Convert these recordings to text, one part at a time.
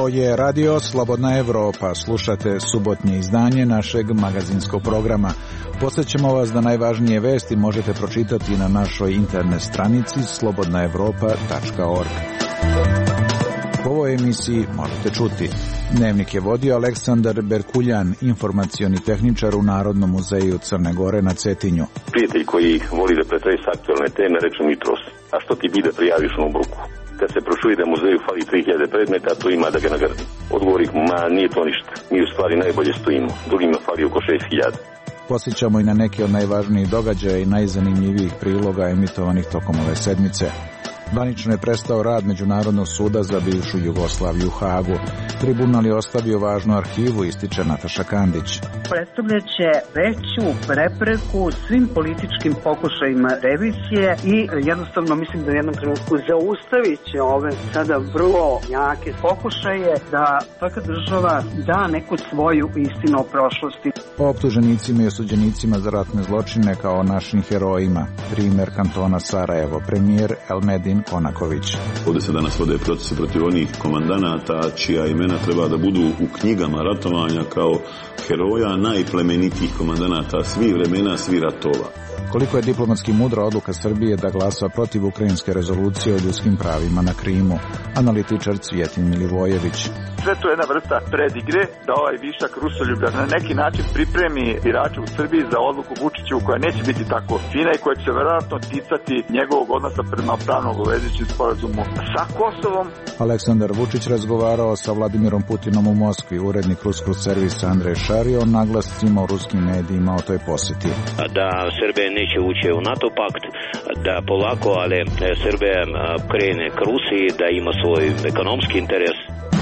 Ovo je Radio Slobodna Evropa. Slušate subotnje izdanje našeg magazinskog programa. Podsjećamo vas da najvažnije vesti možete pročitati na našoj internet stranici slobodnaevropa.org. U ovoj emisiji možete čuti: Dnevnik je vodio Aleksandar Berkuljan, informacioni tehničar u Narodnom muzeju Crne Gore na Cetinju. Prijatelj koji voli da pretresa aktualne teme reče Mitros: a što ti bi da prijaviš u bruku? Kad se prošuje da muzeju fali 3000 predmeta, to ima da ga nagrdi. Odgovor ih, nije to ništa. Mi u stvari najbolje stojimo. Drugima fali oko 6000. Posjećamo i na neke od najvažnijih događaja i najzanimljivijih priloga emitovanih tokom ove sedmice. Zvanično je prestao rad Međunarodnog suda za bivšu Jugoslaviju u Hagu. Tribunal je ostavio važnu arhivu, ističe Nataša Kandić. Predstavljaće veću prepreku svim političkim pokušajima revizije i jednostavno mislim da u jednom trenutku zaustavit će ove sada vrlo jake pokušaje da svaka država da neku svoju istinu o prošlosti. O optuženicima i osuđenicima za ratne zločine kao našim herojima. Primjer kantona Sarajevo, premijer Elmedin Konaković. Ovdje se danas vode procesi protiv onih komandanata čija imena treba da budu u knjigama ratovanja kao heroja najplemenitijih komandanata svih vremena, svih ratova. Koliko je diplomatski mudra odluka Srbije da glasa protiv ukrajinske rezolucije o ljudskim pravima na Krimu, analitičar Cvjetin Milivojević. Sve to je jedna vrsta predigre da ovaj višak rusoljublja na neki način pripremi birače u Srbiji za odluku Vučićevu koja neće biti tako fina i koja će se vjerojatno ticati njegovog odnosa prema pravno obavezujućem sporazumu sa Kosovom. Aleksandar Vučić razgovarao sa Vladimirom Putinom u Moskvi. Urednik ruskog servisa Andrej Šario naglascima u ruskim medijima o toj posjeti. Da Srbija neće ući u NATO pakt, da polako, ali Srbija krene k Rusiji, da ima svoj ekonomski interes.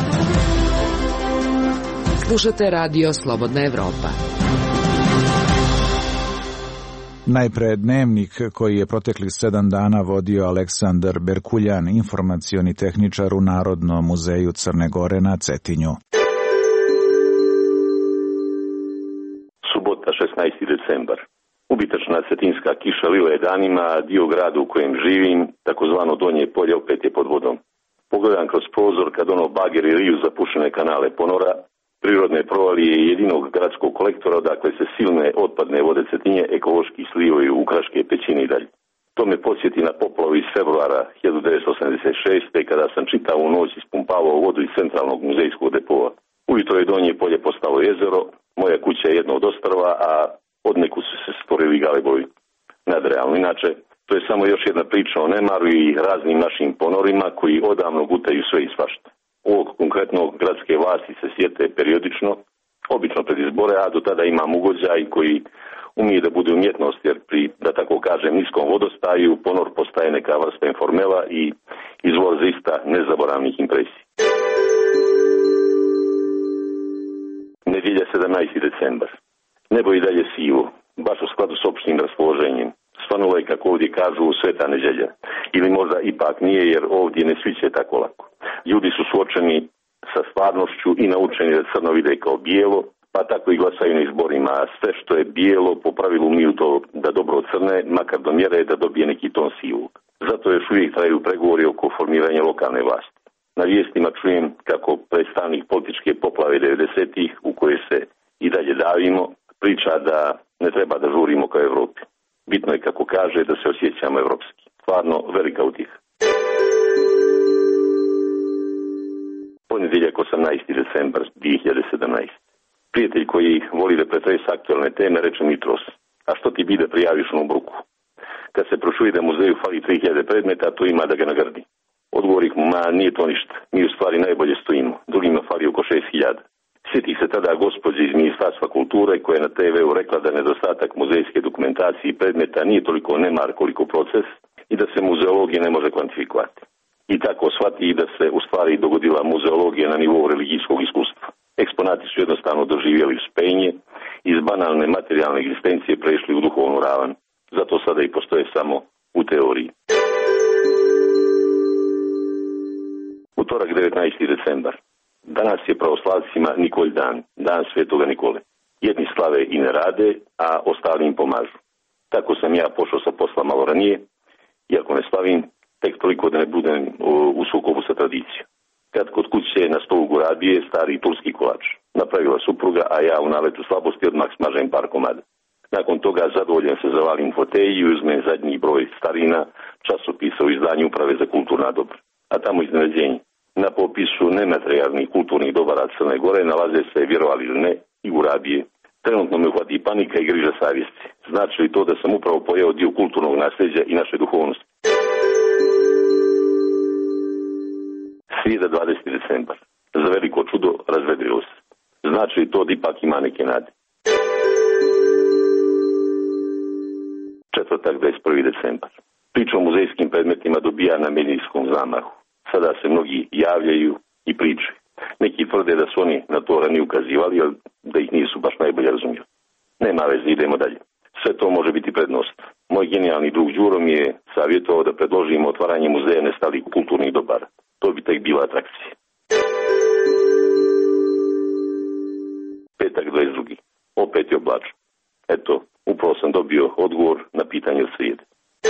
Slušate Radio Slobodna Evropa. Najpre Dnevnik koji je proteklih 7 dana vodio Aleksandar Berkuljan, informacioni tehničar u Narodnom muzeju Crne Gore na Cetinju. Subota, 16. decembar. Ubitačna cetinska kiša lila je danima, dio grada u kojem živim, takozvano Donje polje, opet je pod vodom. Pogledam kroz prozor kad bageri riju zapušene kanale ponora, prirodne provalije i jedinog gradskog kolektora, dakle se silne otpadne vode Cetinje ekološki slivaju u kraške pećine i dalje. To me podsjeti na poplavu iz februara 1986. kada sam čitavu noć ispumpavao vodu iz centralnog muzejskog depoa. Ujutro je Donje polje postalo jezero, moja kuća je jedno od ostrva, a odneku su se stvorili galebovi. Nadrealno. Inače, to je samo još jedna priča o nemaru i raznim našim ponorima koji odavno gutaju sve i svašta. Ovog konkretnog gradske vlasti se sjete periodično, obično pred izbore, a do tada imam ugođaj koji umije da bude umjetnost, jer pri, da tako kažem, niskom vodostaju ponor postaje neka vrsta informela i izvor zaista nezaboravnih impresija. Nedjelja 17. decembar. Nebo i dalje sivo, baš u skladu s opštim raspoloženjem. Svanulo je, kako ovdje kažu, sveta nedjelja. Ili možda ipak nije, jer ovdje ne sviće tako lako. Ljudi su suočeni sa stvarnošću i naučeni da crno vide kao bijelo, pa tako i glasaju na izborima. Sve što je bijelo, po pravilu mi u to da dobro crne, makar do mjere da dobije neki ton sivog. Zato još uvijek traju pregovori oko formiranja lokalne vlasti. Na vijestima čujem kako predstavnik političke poplave 90-ih, u koje se i dalje davimo, priča da ne treba da žurimo kao Evropi. Bitno je, kako kaže, da se osjećamo evropski. Stvarno velika utjeha. Ponedjeljak 18. decembar 2017. Prijatelj koji voli da pretresa aktualne teme reče Mitros: a što ti bi da prijaviš u bruku? Kad se prošuje da muzeju fali 3000 predmeta, to ima da ga nagrdi. Odgovor ih, nije to ništa. Mi u stvari najbolje stojimo. Drugima fali oko 6000. Sjeti se tada gospođa iz Ministarstva kulture koja je na TV-u rekla da nedostatak muzejske dokumentacije i predmeta nije toliko nemar koliko proces i da se muzeologija ne može kvantifikovati. I tako shvati da se u stvari dogodila muzeologija na nivou religijskog iskustva. Eksponati su jednostavno doživjeli uspenje, iz banalne materijalne egzistencije prešli u duhovnu ravan. Zato sada i postoje samo u teoriji. Utorak, 19. decembar. Danas je pravoslavcima Nikolj dan, dan Svetoga Nikole. Jedni slave i ne rade, a ostali im pomažu. Tako sam ja pošao sa posla malo ranije, iako ne slavim, tek toliko da ne budem u sukobu sa tradicijom. kad kod kuće na stolu gurabije stari turski kolač. Napravila supruga, a ja u naletu slabosti odmah smažem par komada. Nakon toga zadovoljen se zavalim fotelji i uzmem zadnji broj starina časopisa u izdanju Uprave za kulturna dobra. A tamo iznenađenje. Na popisu nematerijalnih kulturnih dobara Crne Gore nalaze se, vjerovali ili ne, i gurabije. Trenutno me uhvati panika i griža savjesti. Znači li to da sam upravo pojeo dio kulturnog nasljeđa i naše duhovnosti? Srijeda 20. decembar. Za veliko čudo razvedrilo se. Znači li to da ipak ima neke nade? Četvrtak 21. decembar. Priča o muzejskim predmetima dobija na medijskom zamahu. Sada se mnogi javljaju i pričaju. Neki tvrde da su oni na to ranije ukazivali, ali da ih nisu baš najbolje razumjeli. Nema veze, idemo dalje. Sve to može biti prednost. Moj genijalni drug Đuro mi je savjetovao da predložimo otvaranje muzeja nestalih kulturnih dobara. To bi tek bila atrakcija. Petak 22. Opet je oblačno. Eto, upravo sam dobio odgovor na pitanje od srijede.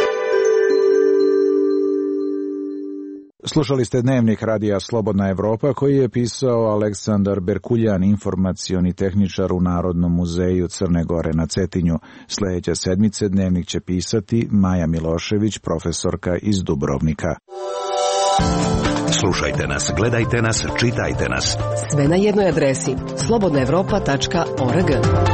Slušali ste dnevnik radija Slobodna Evropa koji je pisao Aleksandar Berkuljan, informacioni tehničar u Narodnom muzeju Crne Gore na Cetinju. Sljedeće sedmice dnevnik će pisati Maja Milošević, profesorka iz Dubrovnika. Slušajte nas, gledajte nas, čitajte nas. Sve na jednoj adresi slobodnaevropa.org.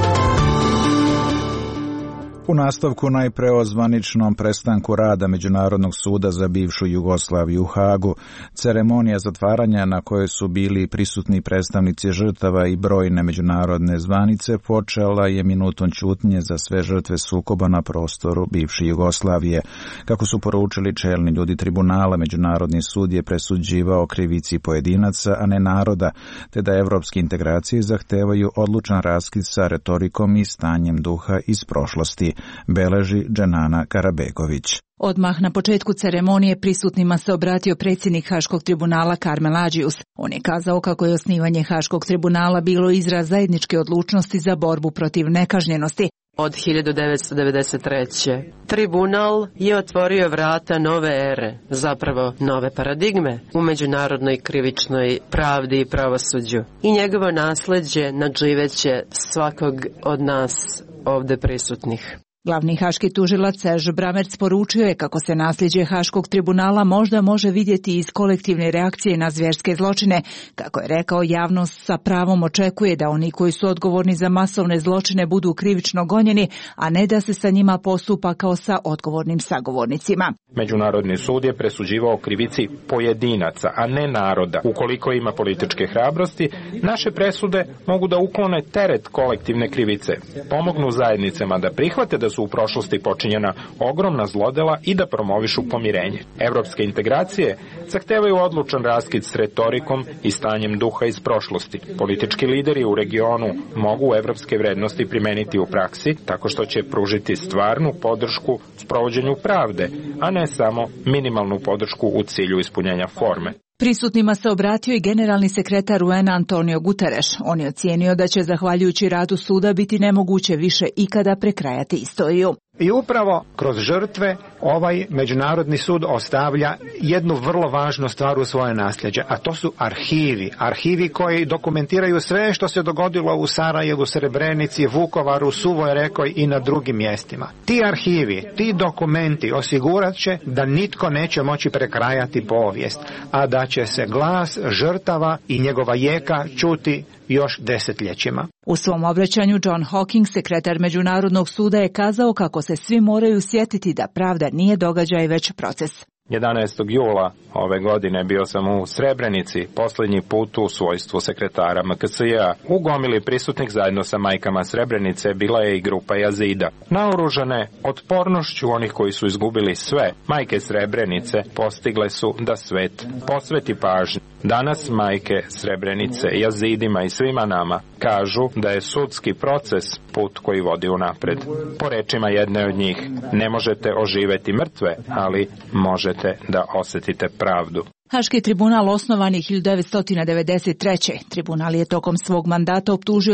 U nastavku najpre o zvaničnom prestanku rada Međunarodnog suda za bivšu Jugoslaviju u Hagu. Ceremonija zatvaranja na kojoj su bili prisutni predstavnici žrtava i brojne međunarodne zvanice počela je minutom ćutnje za sve žrtve sukoba na prostoru bivše Jugoslavije. Kako su poručili čelni ljudi tribunala, Međunarodni sud je presuđivao krivici pojedinaca, a ne naroda, te da evropske integracije zahtevaju odlučan raskid sa retorikom i stanjem duha iz prošlosti, beleži Dženana Karabegović. Odmah na početku ceremonije prisutnima se obratio predsjednik Haškog tribunala Karmel Adžius. On je kazao kako je osnivanje Haškog tribunala bilo izraz zajedničke odlučnosti za borbu protiv nekažnjenosti. Od 1993. Tribunal je otvorio vrata nove ere, zapravo nove paradigme u međunarodnoj krivičnoj pravdi i pravosuđu. I njegovo nasljeđe nadživeće svakog od nas ovdje prisutnih. Glavni haški tužilac Serge Bramertz poručio je kako se nasljeđe Haškog tribunala možda može vidjeti iz kolektivne reakcije na zvjerske zločine. Kako je rekao, javnost sa pravom očekuje da oni koji su odgovorni za masovne zločine budu krivično gonjeni, a ne da se sa njima postupa kao sa odgovornim sagovornicima. Međunarodni sud je presuđivao krivici pojedinaca, a ne naroda. Ukoliko ima političke hrabrosti, naše presude mogu da uklone teret kolektivne krivice, pomognu zajednicama da prihvate da su u prošlosti počinjena ogromna zlodela i da promovišu pomirenje. Evropske integracije zahtevaju odlučan raskid s retorikom i stanjem duha iz prošlosti. Politički lideri u regionu mogu evropske vrednosti primeniti u praksi tako što će pružiti stvarnu podršku sprovođenju pravde, a ne samo minimalnu podršku u cilju ispunjenja forme. Prisutnima se obratio i generalni sekretar UN-a Antonio Guterres. On je ocijenio da će zahvaljujući radu suda biti nemoguće više ikada prekrajati istoriju. I upravo kroz žrtve ovaj Međunarodni sud ostavlja jednu vrlo važnu stvar u svoje nasljeđe, a to su arhivi. Arhivi koji dokumentiraju sve što se dogodilo u Sarajevu, Srebrenici, Vukovaru, Suvoj Rekoj i na drugim mjestima. Ti arhivi, ti dokumenti osigurat će da nitko neće moći prekrajati povijest, a da će se glas žrtava i njegova jeka čuti još desetljećima. U svom obraćanju John Hawking, sekretar Međunarodnog suda, je kazao kako se svi moraju sjetiti da pravda nije događaj već proces. 11. jula ove godine bio sam u Srebrenici, posljednji put u svojstvu sekretara MKSJ-a. U gomili prisutnih zajedno sa majkama Srebrenice bila je i grupa Jazida. Naoružane otpornošću onih koji su izgubili sve, majke Srebrenice postigle su da svet posveti pažnju. Danas majke Srebrenice, Jazidima i svima nama kažu da je sudski proces put koji vodi unapred. Po rečima jedne od njih, ne možete oživeti mrtve, ali možete da osjetite pravdu. Haški tribunal osnovan je 1993. Tribunal je tokom svog mandata optužio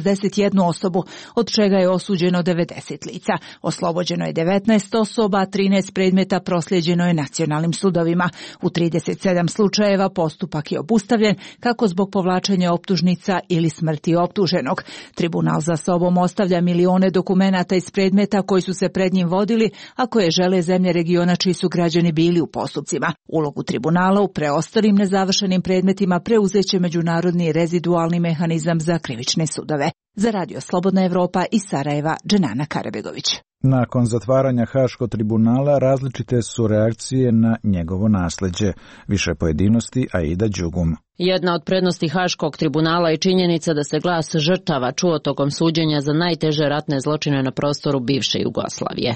161 osobu, od čega je osuđeno 90 lica. Oslobođeno je 19 osoba, 13 predmeta proslijeđeno je nacionalnim sudovima. U 37 slučajeva postupak je obustavljen, kako zbog povlačenja optužnica ili smrti optuženog. Tribunal za sobom ostavlja milione dokumenata iz predmeta koji su se pred njim vodili, a koje žele zemlje regiona čiji su građani bili u postupcima. Ulogu tribunala u preostalim nezavršenim predmetima preuzeće međunarodni rezidualni mehanizam za krivične sudove. Za Radio Slobodna Evropa iz Sarajeva, Dženana Karabegović. Nakon zatvaranja Haškog tribunala različite su reakcije na njegovo nasleđe. Više pojedinosti, Aida Đugum. Jedna od prednosti Haškog tribunala je činjenica da se glas žrtava čuo tokom suđenja za najteže ratne zločine na prostoru bivše Jugoslavije.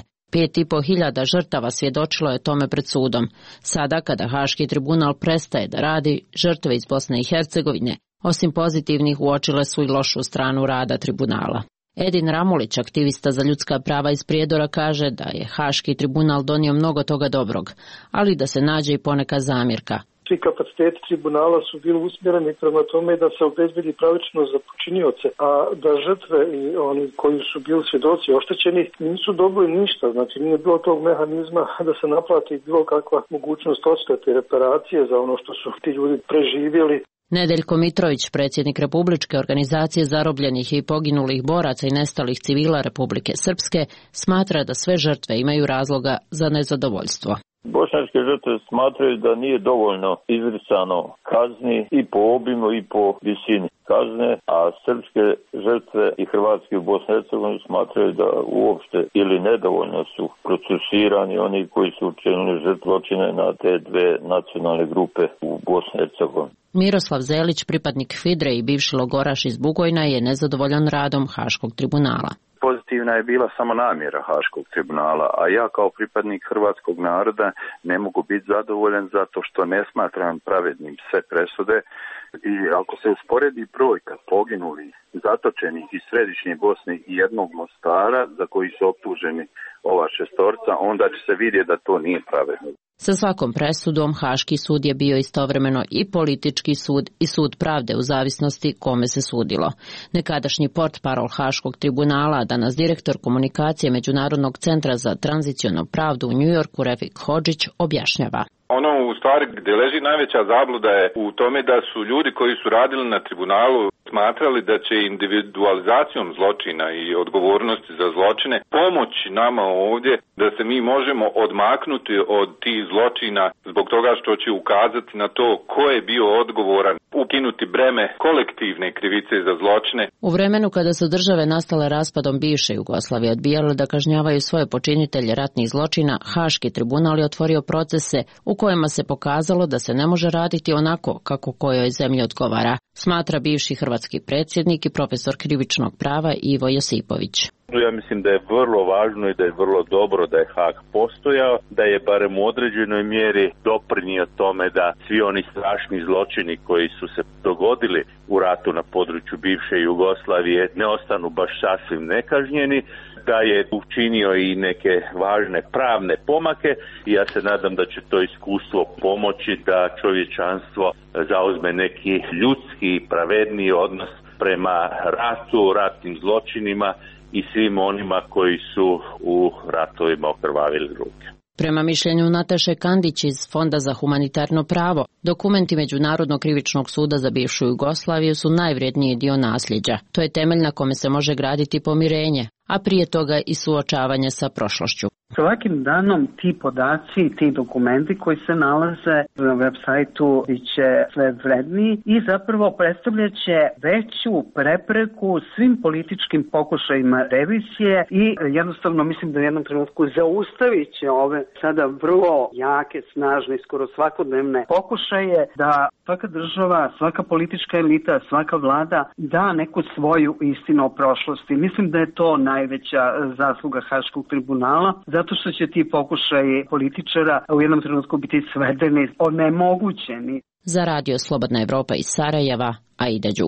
5.500 žrtava svjedočilo je tome pred sudom. Sada, kada Haški tribunal prestaje da radi, žrtve iz Bosne i Hercegovine, osim pozitivnih, uočile su i lošu stranu rada tribunala. Edin Ramulić, aktivista za ljudska prava iz Prijedora, kaže da je Haški tribunal donio mnogo toga dobrog, ali da se nađe i poneka zamjerka. Svi kapaciteti tribunala su bili usmjereni prema tome da se obezbedi pravičnost za počinioce, a da žrtve i oni koji su bili svjedoci oštećeni nisu dobili ništa. Znači nije bilo tog mehanizma da se naplati bilo kakva mogućnost odštete i reparacije za ono što su ti ljudi preživjeli. Nedeljko Mitrović, predsjednik Republičke organizacije zarobljenih i poginulih boraca i nestalih civila Republike Srpske, smatra da sve žrtve imaju razloga za nezadovoljstvo. Bošnjačke žrtve smatraju da nije dovoljno izricano kazni i po obimu i po visini kazne, a srpske žrtve i hrvatski u Bosni i Hercegovini smatraju da uopšte ili nedovoljno su procesuirani oni koji su učinili zločine na te dve nacionalne grupe u Bosni i Hercegovini. Miroslav Zelić, pripadnik Fidre i bivši logoraš iz Bugojna, je nezadovoljan radom Haškog tribunala. Pozitivna je bila samo namjera Haškog tribunala, a ja kao pripadnik hrvatskog naroda ne mogu biti zadovoljan zato što ne smatram pravednim sve presude i ako se usporedi brojka poginulih, zatočenih iz središnje Bosne i jednog Mostara za koji su optuženi ova šestorca, onda će se vidjeti da to nije pravedno. Sa svakom presudom Haški sud je bio istovremeno i politički sud i sud pravde u zavisnosti kome se sudilo. Nekadašnji portparol Haškog tribunala, danas direktor komunikacije Međunarodnog centra za tranzicionalnu pravdu u Njujorku, Refik Hodžić, objašnjava. Ono u stvari gdje leži najveća zabluda je u tome da su ljudi koji su radili na tribunalu smatrali da će individualizacijom zločina i odgovornosti za zločine pomoći nama ovdje da se mi možemo odmaknuti od tih zločina zbog toga što će ukazati na to ko je bio odgovoran, ukinuti breme kolektivne krivice za zločine. U vremenu kada su države nastale raspadom bivše Jugoslavije odbijale da kažnjavaju svoje počinitelje ratnih zločina, Haški tribunal je otvorio procese u kojima se pokazalo da se ne može raditi onako kako kojoj zemlji odgovara, smatra bivši hrvatski predsjednik i profesor krivičnog prava Ivo Josipović. Ja mislim da je vrlo važno i da je vrlo dobro da je Haag postojao, da je barem u određenoj mjeri doprinio tome da svi oni strašni zločini koji su se dogodili u ratu na području bivše Jugoslavije ne ostanu baš sasvim nekažnjeni, da je učinio i neke važne pravne pomake i ja se nadam da će to iskustvo pomoći da čovječanstvo zauzme neki ljudski, pravedniji odnos prema ratu, ratnim zločinima i svim onima koji su u ratovima okrvavili ruke. Prema mišljenju Nataše Kandić iz Fonda za humanitarno pravo, dokumenti Međunarodnog krivičnog suda za bivšu Jugoslaviju su najvredniji dio nasljeđa. To je temelj na kome se može graditi pomirenje, a prije toga i suočavanje sa prošlošću. Svakim danom ti podaci, ti dokumenti koji se nalaze na web sajtu biće sve vredniji i zapravo predstavljaće veću prepreku svim političkim pokušajima revizije i jednostavno mislim da u jednom trenutku zaustavit će ove sada vrlo jake, snažne, skoro svakodnevne pokušaje da svaka država, svaka politička elita, svaka vlada da neku svoju istinu o prošlosti. Mislim da je to najveća zasluga Haškog tribunala, zato što će ti pokušaji političara u jednom trenutku biti svedeni, onemogućeni. Za Radio Slobodna Evropa iz Sarajeva, Aida Đugum.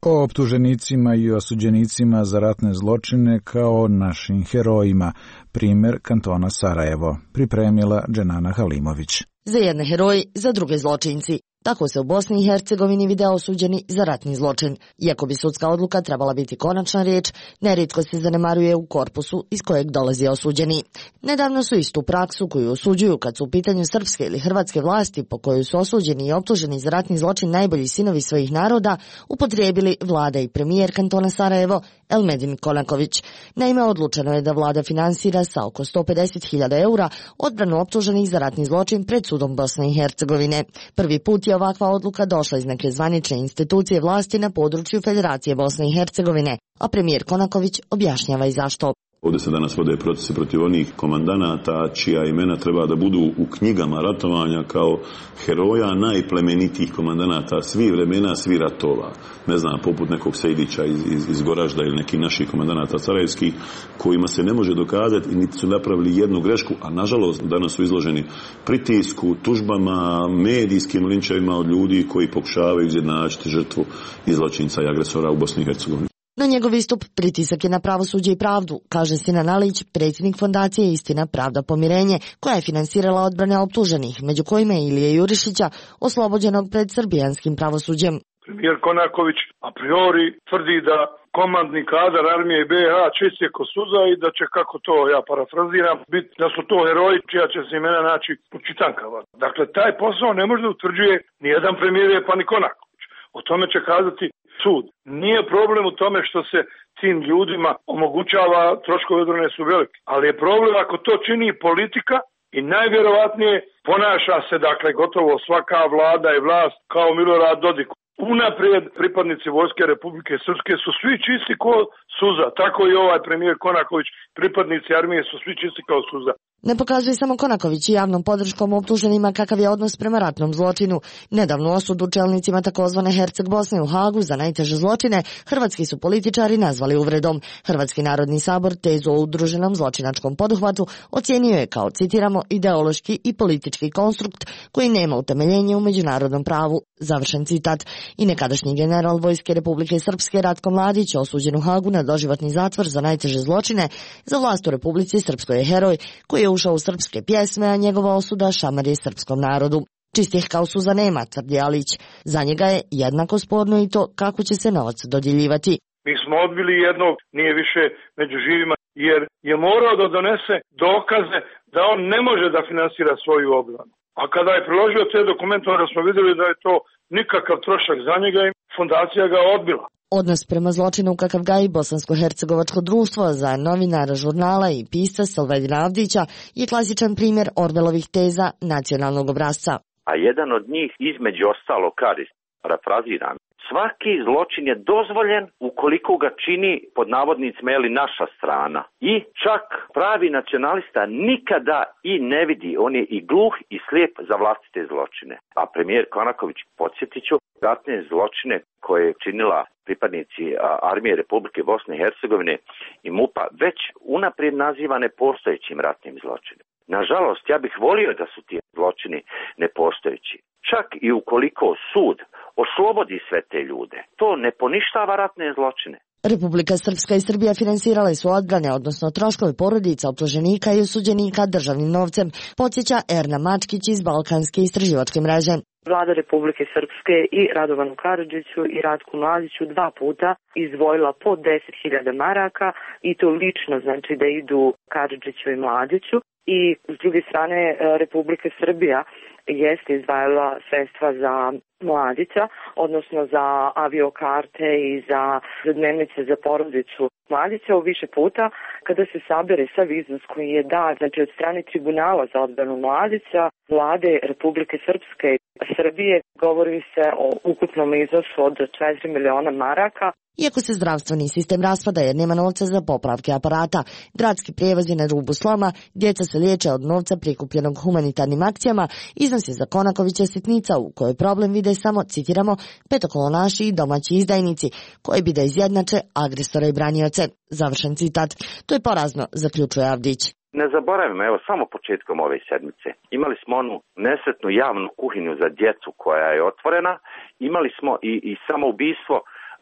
O optuženicima i osuđenicima za ratne zločine kao našim herojima, primjer kantona Sarajevo, pripremila Dženana Halimović. Za jedne heroji, za druge zločinci. Tako se u Bosni i Hercegovini vide osuđeni za ratni zločin. Iako bi sudska odluka trebala biti konačna riječ, nerijetko se zanemaruje u korpusu iz kojeg dolazi osuđeni. Nedavno su istu praksu koju osuđuju kad su u pitanju srpske ili hrvatske vlasti po kojoj su osuđeni i optuženi za ratni zločin najbolji sinovi svojih naroda, upotrijebili vlada i premijer kantona Sarajevo Elmedin Konaković. Naime, odlučeno je da vlada finansira sa oko 150.000 eura odbranu optuženih za ratni zločin pred sudom Bosne i Hercegovine. Prvi put je ovakva odluka došla iz neke zvanične institucije vlasti na području Federacije Bosne i Hercegovine, a premijer Konaković objašnjava i zašto. Ovdje se danas vode procesi protiv onih komandanata čija imena treba da budu u knjigama ratovanja kao heroja najplemenitijih komandanata svih vremena, svih ratova. Ne znam, poput nekog Sejdića iz Goražda ili nekih naših komandanata sarajevskih, kojima se ne može dokazati i niti su napravili jednu grešku, a nažalost danas su izloženi pritisku, tužbama, medijskim linčevima od ljudi koji pokušavaju izjednačiti žrtvu i zločinca i agresora u Bosni i Hercegovini. No njegov istup pritisak je na pravosuđe i pravdu, kaže Sinan Alić, predsjednik fondacije Istina, pravda, pomirenje, koja je finansirala odbrane optuženih, među kojima je Ilije Jurišića, oslobođenog pred srbijanskim pravosuđem. Premijer Konaković a priori tvrdi da komandni kadar armije BiH čist je ko suza i da će, kako to ja parafraziram, biti da su to heroji čija će se imena naći u čitankama. Dakle, taj posao ne može da utvrđuje nijedan premijer pa ni Konaković. O tome će kazati sud. Nije problem u tome što se tim ljudima omogućava, troškovi odbrane su veliki, ali je problem ako to čini politika i najvjerovatnije ponaša se, dakle, gotovo svaka vlada i vlast kao Milorad Dodik. Unaprijed pripadnici Vojske Republike Srpske su svi čisti kao suza, tako i ovaj premijer Konaković, pripadnici armije su svi čisti kao suza. Ne pokazuje samo Konaković i javnom podrškom optuženima kakav je odnos prema ratnom zločinu. Nedavnu osudu čelnicima takozvane Herceg Bosne u Hagu za najteže zločine hrvatski su političari nazvali uvredom. Hrvatski narodni sabor tezu o udruženom zločinačkom poduhvatu ocijenio je kao, citiramo, ideološki i politički konstrukt koji nema utemeljenje u međunarodnom pravu. Završen citat. I nekadašnji general Vojske Republike Srpske Ratko Mladić, osuđen u Hagu na doživotni zatvor za najteže zločine, za vlast u Republici Srpskoj je heroj koji je ušao u srpske pjesme, a njegova osuda šamar je srpskom narodu. Čistih kao suza nema, tvrdi Alić. Za njega je jednako sporno i to kako će se novac dodjeljivati. Mi smo odbili jednog, nije više među živima, jer je morao da donese dokaze da on ne može da finansira svoju obranu. A kada je priložio te dokumente, onda smo vidjeli da je to nikakav trošak za njega i fondacija ga odbila. Odnos prema zločinu kakav gaji Bosansko-hercegovačko društvo za novinara žurnala i pisca Salvedina Avdića je klasičan primjer Orvelovih teza nacionalnog obrazca. A jedan od njih između ostalo kaže, parafraziram, svaki zločin je dozvoljen ukoliko ga čini pod navodnicima naša strana. I čak pravi nacionalista nikada i ne vidi, on je i gluh i slijep za vlastite zločine. A premijer Konaković, podsjetit ću, ratne zločine koje je činila pripadnici armije Republike Bosne i Hercegovine i MUP-a već unaprijed nazivane postojećim ratnim zločinima. Nažalost, ja bih volio da su ti zločini nepostojeći. Čak i ukoliko sud oslobodi sve te ljude, to ne poništava ratne zločine. Republika Srpska i Srbija finansirale su odbrane, odnosno troškove porodica optuženika i osuđenika državnim novcem, podsjeća Erna Mačkić iz Balkanske istraživačke mreže. Vlada Republike Srpske i Radovanu Karadžiću i Ratku Mladiću 2 puta izdvojila po 10.000 maraka i to lično, znači da idu Karadžiću i Mladiću. I s druge strane Republika Srbija jeste izdvajala sredstva za Mladića, odnosno za aviokarte i za dnevnice za porodicu Mladića u više puta. Kada se sabere sav iznos koji je dat, znači od strane Tribunala za odbranu Mladića, Vlade Republike Srpske i Srbije, govori se o ukupnom iznosu od 4 miliona maraka. Iako se zdravstveni sistem raspada jer nema novca za popravke aparata, gradski prijevoz je na rubu sloma, djeca se liječe od novca prikupljenog humanitarnim akcijama, iznos je za Konakovića sitnica u kojoj problem vide samo, citiramo, petokolonaši i domaći izdajnici, koji bi da izjednače agresora i branioce. Završen citat. To je porazno, zaključuje Avdić. Ne zaboravimo, evo, samo početkom ove sedmice. Imali smo onu nesretnu javnu kuhinju za djecu koja je otvorena, imali smo i samoubistvo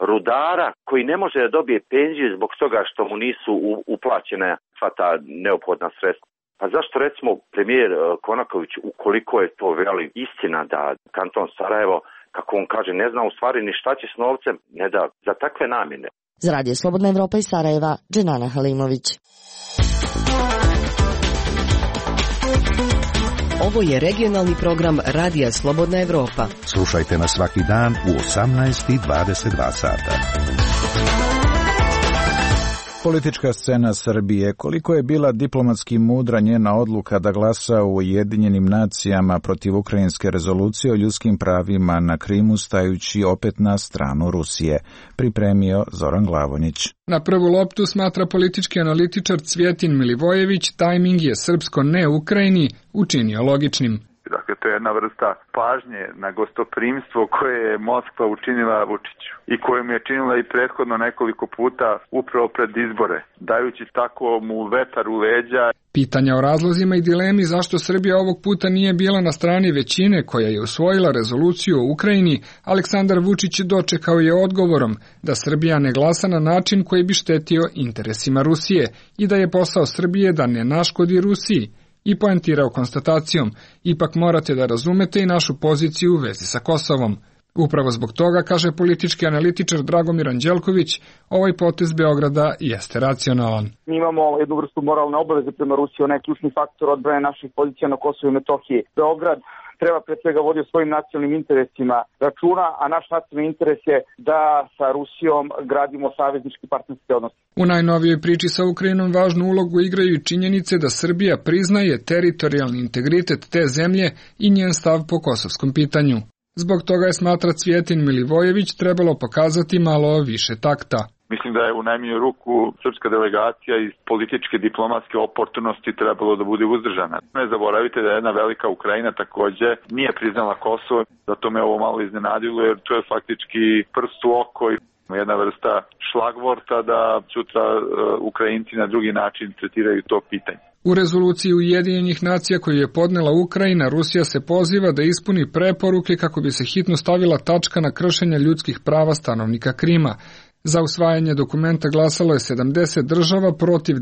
rudara koji ne može da dobije penziju zbog toga što mu nisu uplaćene sva ta neophodna sredstva. Pa zašto recimo premijer Konaković, ukoliko je to veli istina da kanton Sarajevo, kako on kaže, ne zna u stvari ni šta će s novcem, ne da za takve namjene. Za Radio Slobodna Evropa iz Sarajeva, Dženana Halimović. Ovo je regionalni program Radija Slobodna Evropa. Slušajte nas svaki dan u 18:22 sata. Politička scena Srbije. Koliko je bila diplomatski mudra njena odluka da glasa u Ujedinjenim nacijama protiv ukrajinske rezolucije o ljudskim pravima na Krimu, stajući opet na stranu Rusije, pripremio Zoran Glavonjić. Na prvu loptu, smatra politički analitičar Cvjetin Milivojević, tajming je srpsko ne Ukrajini učinio logičnim. Dakle, to je jedna vrsta pažnje na gostoprimstvo koje je Moskva učinila Vučiću i koje mu je činila i prethodno nekoliko puta upravo pred izbore, dajući tako mu vetar u leđa. Pitanja o razlozima i dilemi zašto Srbija ovog puta nije bila na strani većine koja je usvojila rezoluciju o Ukrajini, Aleksandar Vučić dočekao je odgovorom da Srbija ne glasa na način koji bi štetio interesima Rusije i da je posao Srbije da ne naškodi Rusiji. I poentirao konstatacijom, ipak morate da razumete i našu poziciju u vezi sa Kosovom. Upravo zbog toga, kaže politički analitičar Dragomir Anđelković, ovaj potez Beograda jeste racionalan. Mi imamo jednu vrstu moralne obaveze prema Rusiji, ona je ključni faktor odbrane naših pozicija na Kosovu i Metohiji. Beograd treba pre svega vodi o svojim nacionalnim interesima računa, a naš nacionalni interes je da sa Rusijom gradimo saveznički partnerski odnos. U najnovijoj priči sa Ukrajinom važnu ulogu igraju i činjenice da Srbija priznaje teritorijalni integritet te zemlje i njen stav po kosovskom pitanju. Zbog toga je, smatra Cvjetin Milivojević, trebalo pokazati malo više takta. Mislim da je u najmanju ruku srpska delegacija iz političke diplomatske oportunosti trebalo da bude uzdržana. Ne zaboravite da je jedna velika Ukrajina takođe nije priznala Kosovo, zato me ovo malo iznenadilo jer to je faktički prst u oko i jedna vrsta šlagvorta da sutra Ukrajinci na drugi način tretiraju to pitanje. U rezoluciji Ujedinjenih nacija koju je podnela Ukrajina, Rusija se poziva da ispuni preporuke kako bi se hitno stavila tačka na kršenje ljudskih prava stanovnika Krima. Za usvajanje dokumenta glasalo je 70 država protiv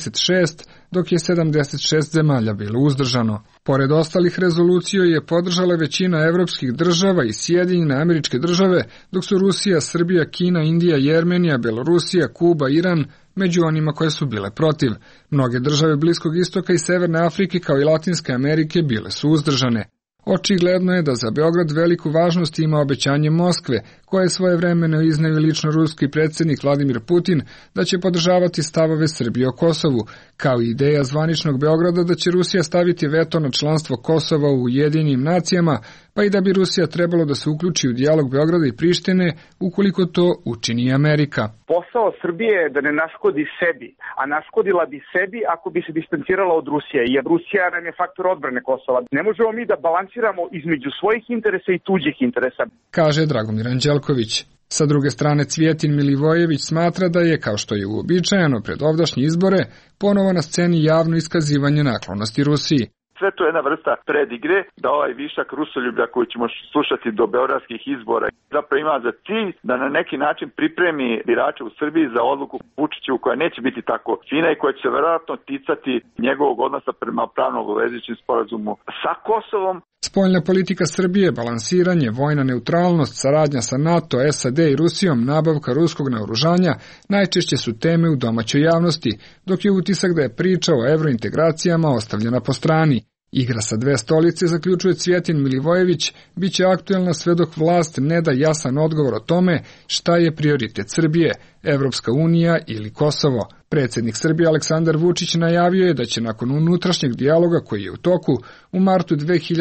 26, dok je 76 zemalja bilo uzdržano. Pored ostalih rezolucija je podržala većina evropskih država i Sjedinjene Američke Države, dok su Rusija, Srbija, Kina, Indija, Jermenija, Belorusija, Kuba, Iran među onima koje su bile protiv. Mnoge države Bliskog istoka i Severne Afrike kao i Latinske Amerike bile su uzdržane. Očigledno je da za Beograd veliku važnost ima obećanje Moskve, koje svojevremeno izneo lično ruski predsjednik Vladimir Putin, da će podržavati stavove Srbije o Kosovu, kao i ideja zvaničnog Beograda da će Rusija staviti veto na članstvo Kosova u Ujedinjenim nacijama, pa i da bi Rusija trebalo da se uključi u dijalog Beograda i Prištine ukoliko to učini Amerika. Posao Srbije je da ne naškodi sebi, a naškodila bi sebi ako bi se distancirala od Rusije, jer Rusija nam je faktor odbrane Kosova. Ne možemo mi da balansiramo između svojih interesa i tuđih interesa, kaže Dragomir Anđelković. Sa druge strane, Cvjetin Milivojević smatra da je, kao što je uobičajeno pred ovdašnje izbore, ponovo na sceni javno iskazivanje naklonosti Rusiji. Sve to je jedna vrsta predigre da ovaj višak rusoljublja koji ćemo slušati do beogradskih izbora zapravo ima za cilj da na neki način pripremi birače u Srbiji za odluku Vučiću koja neće biti tako fina i koja će verovatno ticati njegovog odnosa prema pravno obavezujućem sporazumu sa Kosovom. Spoljna politika Srbije, balansiranje, vojna neutralnost, saradnja sa NATO, SAD i Rusijom, nabavka ruskog naoružanja najčešće su teme u domaćoj javnosti, dok je utisak da je priča o evrointegracijama ostavljena po strani. Igra sa dve stolice, zaključuje Cvjetin Milivojević, bit će aktuelna sve dok vlast ne da jasan odgovor o tome šta je prioritet Srbije, Evropska unija ili Kosovo. Predsjednik Srbije Aleksandar Vučić najavio je da će nakon unutrašnjeg dijaloga koji je u toku u martu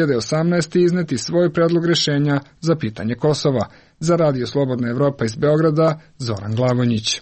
2018. izneti svoj predlog rešenja za pitanje Kosova. Za Radio Slobodna Evropa iz Beograda, Zoran Glavonjić.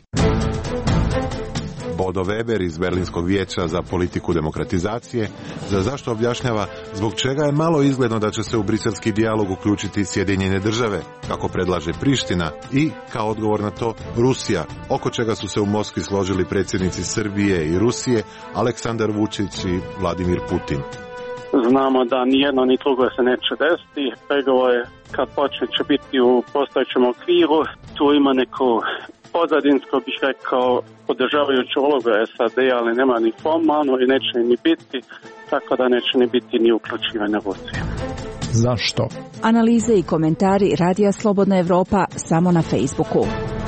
Bodo Weber iz Berlinskog vijeća za politiku demokratizacije za zašto objašnjava zbog čega je malo izgledno da će se u briselski dijalog uključiti Sjedinjene države, kako predlaže Priština, i kao odgovor na to Rusija, oko čega su se u Moskvi složili predsjednici Srbije i Rusije, Aleksandar Vučić i Vladimir Putin. Znamo da ni jedno ni drugo se neće desiti. Pregovore kad počne će biti u postojećem okviru. Tu ima neko pozadinsko, bih rekao, podržavajuću ulogu SAD, ali nema ni formalno i neće ni biti, tako da neće ni biti ni uključivanja Rusije. Zašto? Analize i komentari Radija Slobodna Evropa samo na Facebooku.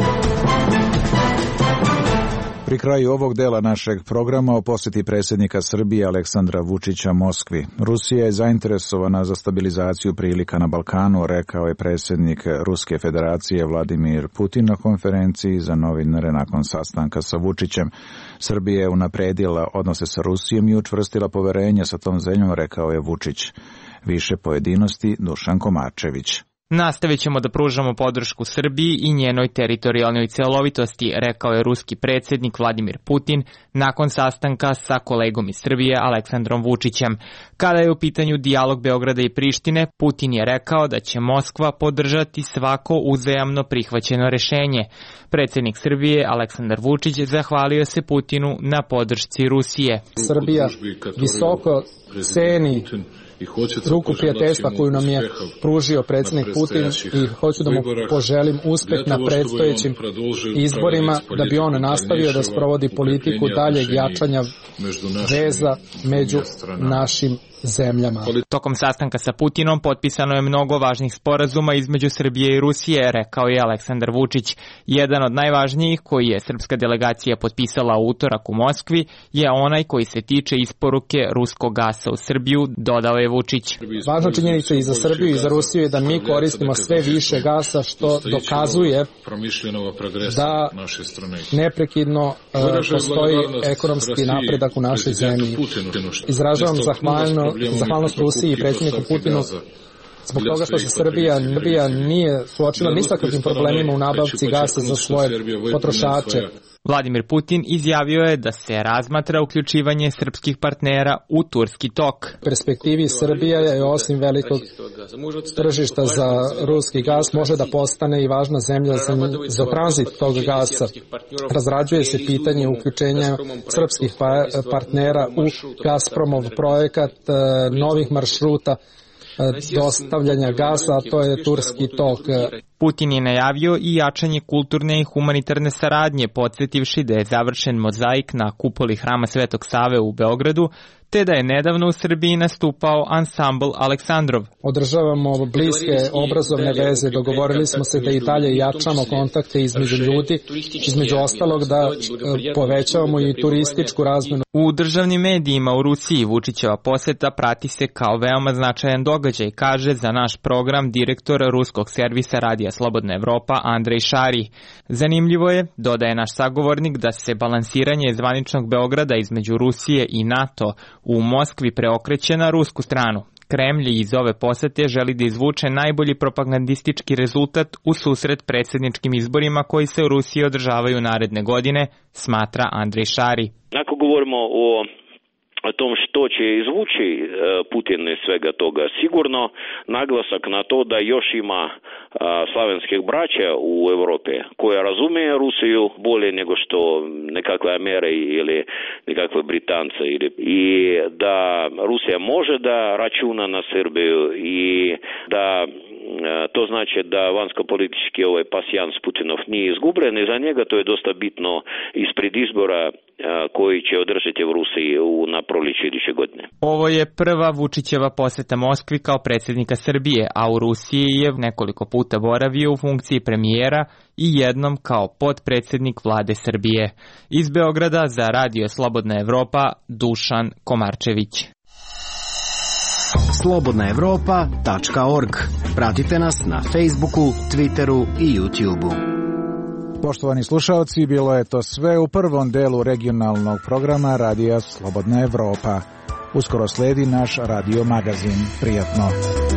Pri kraju ovog dela našeg programa o posjeti predsjednika Srbije Aleksandra Vučića Moskvi. Rusija je zainteresovana za stabilizaciju prilika na Balkanu, rekao je predsjednik Ruske federacije Vladimir Putin na konferenciji za novinare nakon sastanka sa Vučićem. Srbija je unapredila odnose sa Rusijom i učvrstila poverenje sa tom zemljom, rekao je Vučić. Više pojedinosti Dušan Komarčević. Nastavit ćemo da pružamo podršku Srbiji i njenoj teritorijalnoj celovitosti, rekao je ruski predsjednik Vladimir Putin nakon sastanka sa kolegom iz Srbije Aleksandrom Vučićem. Kada je u pitanju dijalog Beograda i Prištine, Putin je rekao da će Moskva podržati svako uzajamno prihvaćeno rešenje. Predsjednik Srbije Aleksandar Vučić zahvalio se Putinu na podršci Rusije. Srbija visoko ceni ruku prijateljstva koju nam je pružio predsjednik Putin i hoću da mu poželim uspeh na predstojećim izborima, da bi on nastavio da sprovodi politiku daljeg jačanja veza među našim zemljama. Tokom sastanka sa Putinom potpisano je mnogo važnih sporazuma između Srbije i Rusije, rekao je Aleksandar Vučić. Jedan od najvažnijih koji je srpska delegacija potpisala u utorak u Moskvi je onaj koji se tiče isporuke ruskog gasa u Srbiju, dodao je Vučić. Važna činjenica i za Srbiju i za Rusiju je da mi koristimo sve više gasa, što dokazuje da neprekidno postoji ekonomski napredak u našoj zemlji. Izražavam zahvalnost Rusiji i predsjedniku Putinu zbog toga što se Srbija nije suočila ni sa kakvim problemima u nabavci gasa za svoje potrošače. Vladimir Putin izjavio je da se razmatra uključivanje srpskih partnera u turski tok. U perspektivi Srbija je osim velikog tržišta za ruski gas može da postane i važna zemlja za tranzit tog gasa. Razrađuje se pitanje uključenja srpskih partnera u Gazpromov projekat novih maršruta dostavljanja gasa, a to je turski tok. Putin je najavio i jačanje kulturne i humanitarne saradnje, podsjetivši da je završen mozaik na kupoli Hrama Svetog Save u Beogradu, te da je nedavno u Srbiji nastupao ansambl Aleksandrov. Održavamo bliske obrazovne veze, dogovorili smo se da i dalje jačamo kontakte između ljudi, između ostalog da povećavamo i turističku razmenu. U državnim medijima u Rusiji Vučićeva poseta prati se kao veoma značajan događaj, kaže za naš program direktor ruskog servisa Radija Slobodna Evropa Andrej Šari. Zanimljivo je, dodaje naš sagovornik, da se balansiranje zvaničnog Beograda između Rusije i NATO u Moskvi preokreće na rusku stranu. Kremlj iz ove posete želi da izvuče najbolji propagandistički rezultat u susret predsjedničkim izborima koji se u Rusiji održavaju naredne godine, smatra Andrej Šari. Ako govorimo o tom što će izvući Putin iz svega toga, sigurno naglasak na to da još ima slavenskih braća u Europi koja razumije Rusiju bolje nego što nekakve Amere ili nekakve Britance i da Rusija može da računa na Srbiju i da to znači da vanjsko-politički pasijans Putinov nije izgubljen i za njega to je dosta bitno ispred izbora koji će održati u Rusiji na proljeće iduće godine. Ovo je prva Vučićeva poseta Moskvi kao predsjednika Srbije, a u Rusiji je nekoliko puta boravio u funkciji premijera i jednom kao potpredsjednik vlade Srbije. Iz Beograda za Radio Slobodna Evropa, Dušan Komarčević. slobodnaevropa.org. Pratite nas na Facebooku, Twitteru i YouTubeu. Poštovani slušalci, bilo je to sve u prvom delu regionalnog programa Radija Slobodna Evropa. Uskoro sledi naš radio magazin. Prijatno.